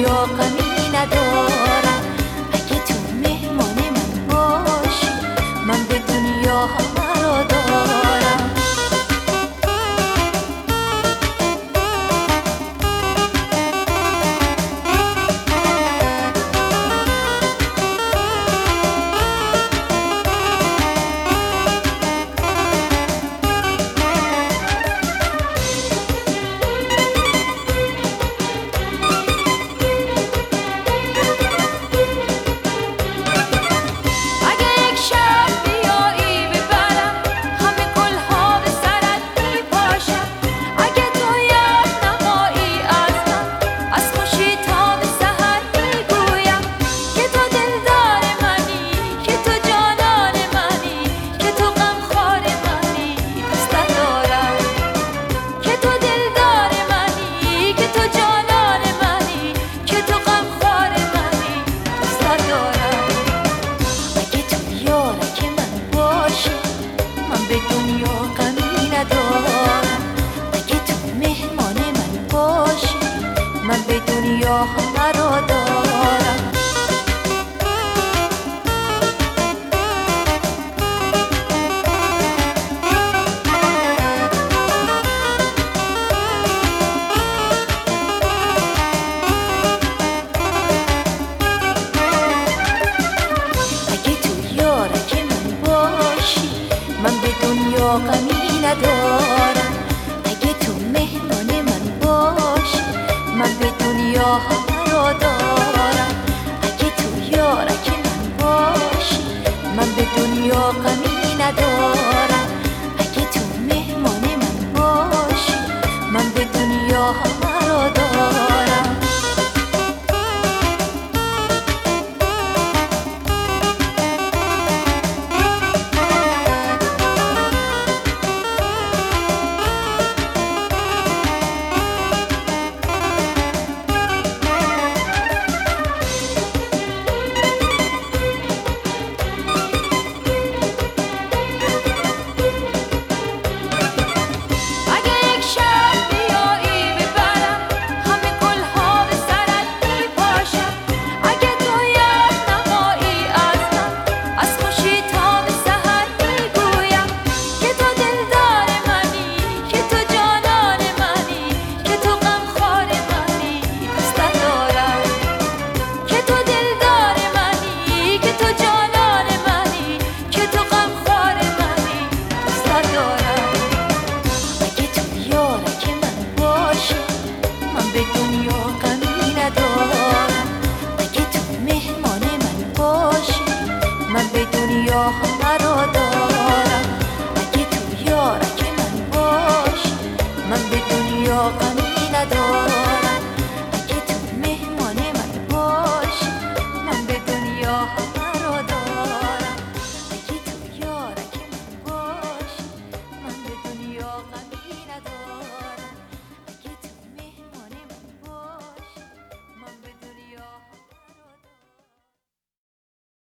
دنیا غمی ندارم. اگه تو مهمان من باشی من به دنیا همه رو دارم. به دنیا غمی ندارم. اگه تو مهمان من باشی من به دنیا همه رو دارم. اگه تو یارک من باشی من به دنیا غمی ندارم. اگه تو مهمان من باشی من به دنیا همه رو دارم.